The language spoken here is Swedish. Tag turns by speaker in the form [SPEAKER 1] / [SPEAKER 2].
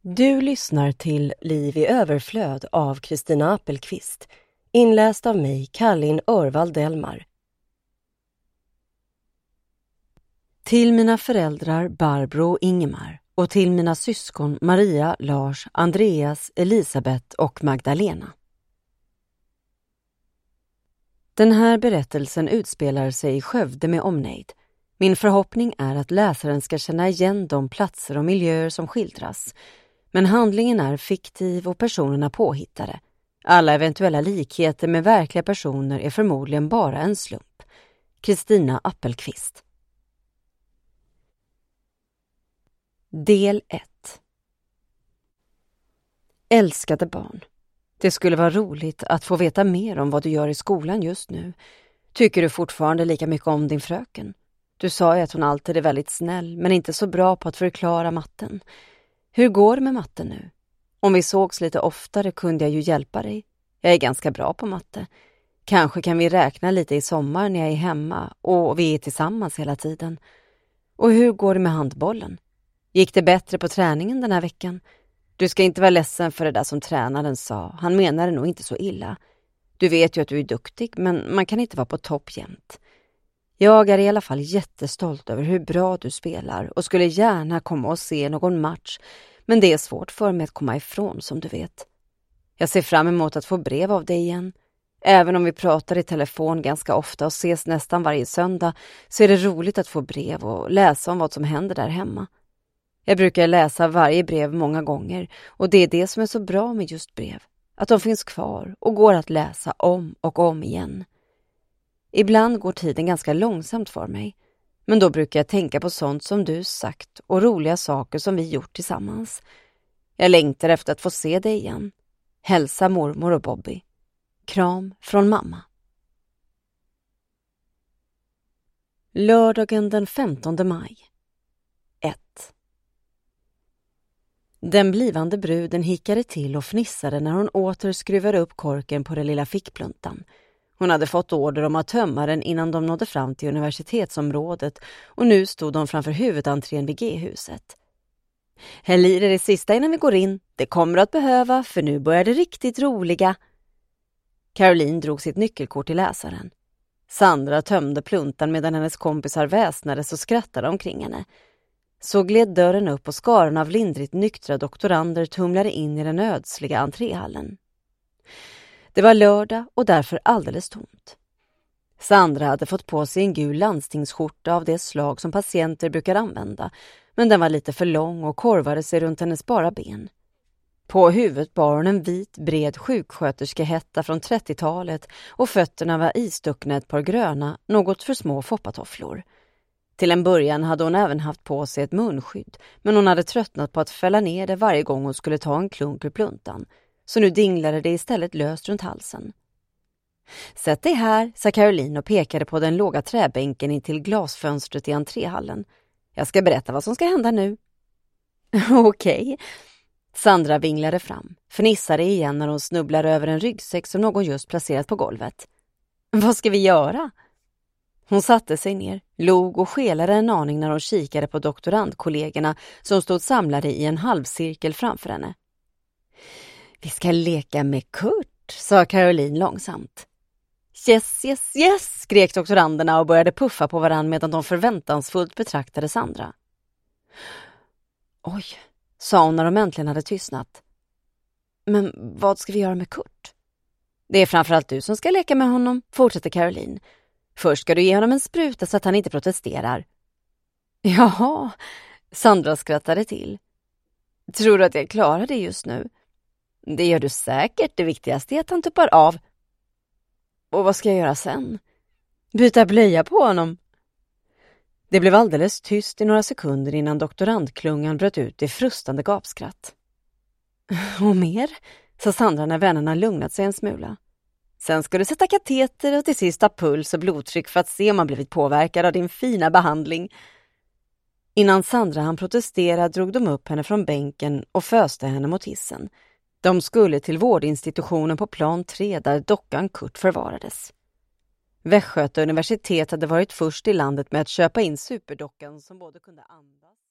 [SPEAKER 1] Du lyssnar till Liv i överflöd av Kristina Appelqvist, inläst av mig, Kallin Örvald Delmar. Till mina föräldrar Barbro och Ingemar och till mina syskon Maria, Lars, Andreas, Elisabeth och Magdalena. Den här berättelsen utspelar sig i Skövde med omnejd. Min förhoppning är att läsaren ska känna igen de platser och miljöer som skildras. Men handlingen är fiktiv och personerna påhittade. Alla eventuella likheter med verkliga personer är förmodligen bara en slump. Kristina Appelqvist. Del 1. Älskade barn. Det skulle vara roligt att få veta mer om vad du gör i skolan just nu. Tycker du fortfarande lika mycket om din fröken? Du sa ju att hon alltid är väldigt snäll men inte så bra på att förklara matten. Hur går det med matten nu? Om vi sågs lite oftare kunde jag ju hjälpa dig. Jag är ganska bra på matte. Kanske kan vi räkna lite i sommar när jag är hemma och vi är tillsammans hela tiden. Och hur går det med handbollen? Gick det bättre på träningen den här veckan? Du ska inte vara ledsen för det där som tränaren sa. Han menade nog inte så illa. Du vet ju att du är duktig, men man kan inte vara på topp jämt. Jag är i alla fall jättestolt över hur bra du spelar och skulle gärna komma och se någon match, men det är svårt för mig att komma ifrån som du vet. Jag ser fram emot att få brev av dig igen. Även om vi pratar i telefon ganska ofta och ses nästan varje söndag så är det roligt att få brev och läsa om vad som händer där hemma. Jag brukar läsa varje brev många gånger och det är det som är så bra med just brev. Att de finns kvar och går att läsa om och om igen. Ibland går tiden ganska långsamt för mig, men då brukar jag tänka på sånt som du sagt och roliga saker som vi gjort tillsammans. Jag längtar efter att få se dig igen. Hälsa mormor och Bobby. Kram från mamma. Lördagen den 15 maj. 1. Den blivande bruden hickade till och fnissade när hon åter skruvade upp korken på den lilla fickpluntan. Hon hade fått order om att tömma den innan de nådde fram till universitetsområdet och nu stod de framför huvudentrén vid G-huset. Häll i det sista innan vi går in. Det kommer att behöva, för nu börjar det riktigt roliga. Caroline drog sitt nyckelkort till läsaren. Sandra tömde pluntan medan hennes kompisar väsnades och skrattade omkring henne. Så gled dörren upp och skaran av lindrigt nyktra doktorander tumlade in i den ödsliga entréhallen. Det var lördag och därför alldeles tomt. Sandra hade fått på sig en gul landstingsskjorta av det slag som patienter brukar använda, men den var lite för lång och korvade sig runt hennes bara ben. På huvudet bar hon en vit, bred sjuksköterskehätta från 30-talet och fötterna var istuckna ett par gröna, något för små foppatofflor. Till en början hade hon även haft på sig ett munskydd, men hon hade tröttnat på att fälla ner det varje gång hon skulle ta en klunk ur pluntan. Så nu dinglade det istället löst runt halsen. Sätt dig här, sa Caroline och pekade på den låga träbänken in till glasfönstret i entréhallen. Jag ska berätta vad som ska hända nu. Okej. Sandra vinglade fram, fnissade igen när hon snubblade över en ryggsäck som någon just placerat på golvet. Vad ska vi göra? Hon satte sig ner, log och skelade en aning när hon kikade på doktorandkollegorna som stod samlade i en halvcirkel framför henne. Vi ska leka med Kurt, sa Caroline långsamt. Yes, yes, yes, skrek doktoranderna och började puffa på varann medan de förväntansfullt betraktade Sandra. Oj, sa hon när de äntligen hade tystnat. Men vad ska vi göra med Kurt? Det är framförallt du som ska leka med honom, fortsatte Caroline. Först ska du ge honom en spruta så att han inte protesterar. Jaha, Sandra skrattade till. Tror du att jag klarar det just nu? Det gör du säkert, det viktigaste är att han tuppar av. Och vad ska jag göra sen? Byta blöja på honom. Det blev alldeles tyst i några sekunder innan doktorandklungan bröt ut i frustande gapskratt. Och mer, sa Sandra när vännerna lugnat sig en smula. Sen ska du sätta kateter och till sist ha puls och blodtryck för att se om man blivit påverkad av din fina behandling. Innan Sandra hann protestera drog de upp henne från bänken och föste henne mot hissen. De skulle till vårdinstitutionen på plan 3 där dockan Kurt förvarades. Västgöta universitet hade varit först i landet med att köpa in superdockan som både kunde andas